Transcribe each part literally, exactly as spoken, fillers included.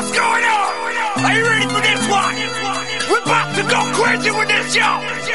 What's going on? Are you ready for this one? We're about to go crazy with this, yo.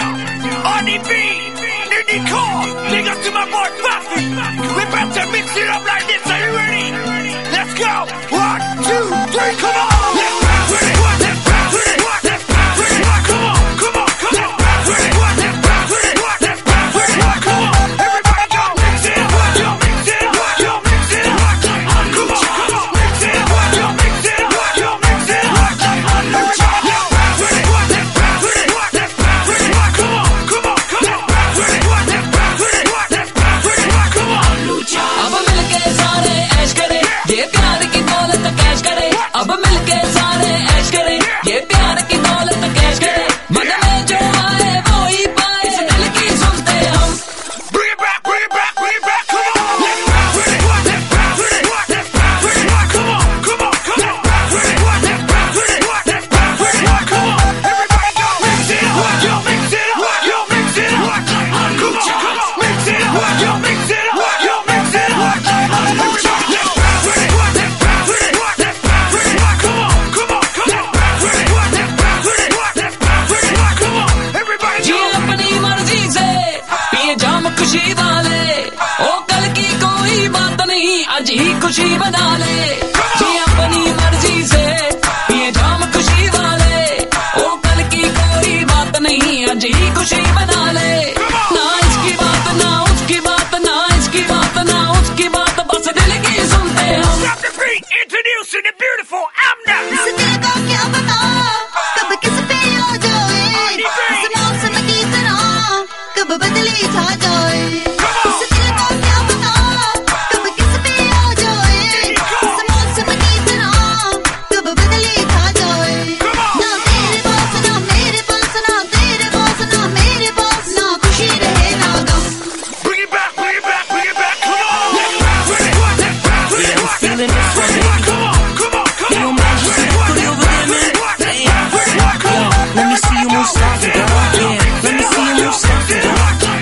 R D B, Nidhi Cole, big up to my boy Buffy. We're about to mix it up like this. Are you ready? Let's go. One, two, three, come on. Let's bounce with it. Let's bounce with it. Let's bounce with it. Come on, come on, come on. Let's bounce with it. Let's bounce with it. Let's bounce with it. Come on, everybody go. Mix it up. Yo, mix it up. Yo, mix it up. Come on, come on. Mix it up. Yo, mix it up. Yo, mix it up. Everybody, let's bounce with it. Let's bounce with it. Let's bounce with it. Come on, come on, come on. Let's bounce with it. Let's bounce with it. Let's bounce with it. Come on. अब मिलके सारे ऐश करें, ये प्यार की दौलत cash करें. अब मिलके सारे ऐश करें, ये प्यार की दौलत कैश करें. मन में जो आए वो ही पाए, इस दिल की सुनते हम. Bring it back, bring it back, bring it back. Come on, let's bounce with it. Let's bounce with it. Let's bounce with it. Come on, come on, come on. Let's bounce with it. Let's bounce with it. Let's bounce with it. Come on, everybody go. Mix it up. Yo, mix it up. Yo, mix it up. Come on, come on. Mix it up. Yo, mix it up. Yo, mix it up. Everybody, let's bounce with it. Let's bounce with it. Let's bounce with it. Come on, come on, come on. Let's bounce with it. Let's bounce with it. Let's bounce with it. Come on, everybody ji go. अपनी मर्जी से पिए जाम खुशी वाले, ओ कल की कोई बात नहीं, आज ही खुशी बना ले. जी अपनी मर्जी से पिए जाम खुशी वाले, ओ कल की कोई बात नहीं, आज ही खुशी बना ले. ना इसकी बात ना उसकी बात, ना इसकी बात ना उसकी बात, बस दिल की सुनते हम. Stop the beat, introducing the beautiful Amna. इस दिल का क्या पता कब किस पे आ जाए, इस मौसम की तरह कब बदली छा जाए. इस दिल का क्या पता कब किस पे आ जाए, इस मौसम की तरह कब बदली छा जाए. ना तेरे पास ना मेरे पास, ना तेरे पास ना मेरे पास, ना खुशी रहे ना गम. Bring it back, bring it back, bring it back. Come on, let's bounce with it. Let's bounce with it. Yeah, I'm feeling this one, baby. Come on, come on, come Yo, on. man, you see that booty over there, man? Hey, yo, let me see you move sloppy, girl. Yeah, let me see you move sloppy, girl.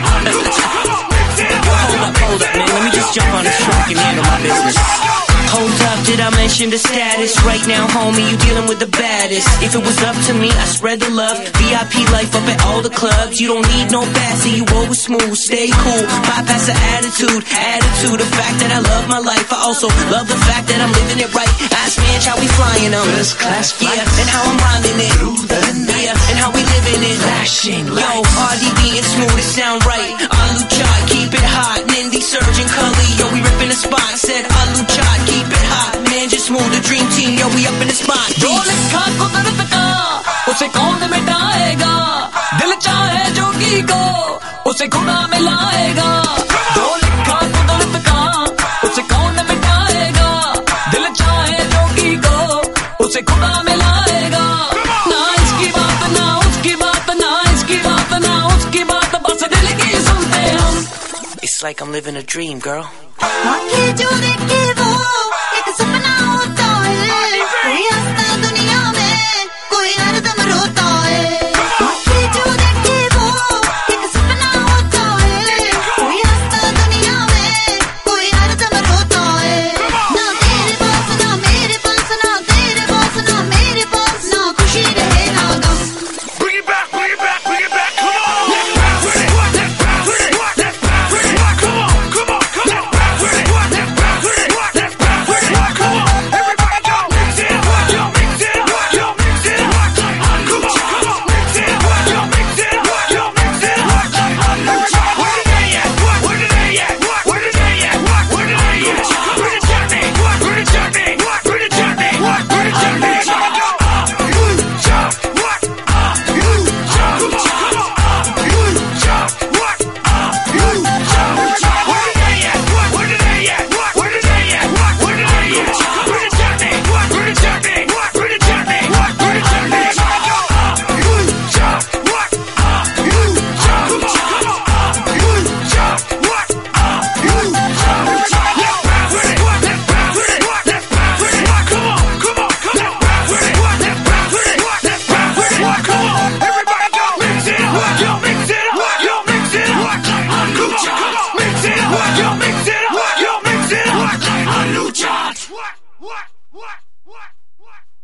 Hold up, hold up, man. Let me just jump on this track and handle my business. Hold up, did I mention the status? Right now, homie, you dealing with the baddest. If it was up to me, I spread the love. V I P life up at all the clubs. You don't need no passing, you always smooth. Stay cool, bypass the attitude. Attitude, the fact that I love my life. I also love the fact that I'm living it right. Ask me how we flying them. First class Yeah, and how I'm rhyming it. Yeah, and how we living it. Flashing Yo, R D B and smooth, it sound right. Alu Chad, keep it hot. Nindi, Surgeon, Cully, yo, we ripping the spot. Said Alu Chad, keep it hot. Man, just smooth, the dream team, yo, we up in the spot. जो लिखा कुदरत का उसे कौन मिटाएगा, दिल चाहे जोगी को उसे खुदा मिलाएगा. जो लिखा कुदरत का उसे कौन मिटाएगा, दिल चाहे जोगी को उसे खुदा मिलाएगा. ना इसकी बात ना उसकी बात, ना इसकी बात ना उसकी बात, बस दिल की सुनते हम. It's like I'm living a dream, girl. आंखें जो देखे वो एक सपना होता है, कोई हंसता दुनिया में कोई हरदम रोता है. आंखें जो देखे वो एक सपना होता है, कोई हंसता दुनिया में कोई हरदम रोता है. ना तेरे पास ना मेरे पास, ना तेरे पास ना मेरे पास, ना खुशी रहे ना गम. Bring it back, bring it back, bring it back. Come on, let's bounce with it. Let's bounce with it. Let's bounce with it. Come on, come on, come on. Let's bounce with it. Let's bounce with it. Let's bounce with it. Come on, everybody go. Mix it up. Yo, mix it up. Yo, mix it up. Come on, come on. Mix it up. Yo, mix it up. Yo, mix it up. Everybody, where the day at? Where the day at? Where the day at? Where the day at? Where the journey? Where the journey? Where the journey? Where the journey? Everybody go. You jump. What? You jump. Come on. You jump. What? You jump. Where the day at? Where the day at? Where the day at? Where the day at? Where the journey? Where the journey? Where the journey? Where the journey? Everybody go. You jump. What? You jump. Come on. You jump. What? You jump. Let's bounce with it. Let's bounce with it. Let's bounce with it. Come on. Come on. Come on. Bounce with it. Let's bounce with it. Let's bounce with it. Come on. Everybody go. Mix it up. Yo, mix it up. Yo, mix it up. Come on. Come on. Mix it up. Yo, mix it up. Yo, mix it up. What? What? What? What? What? What?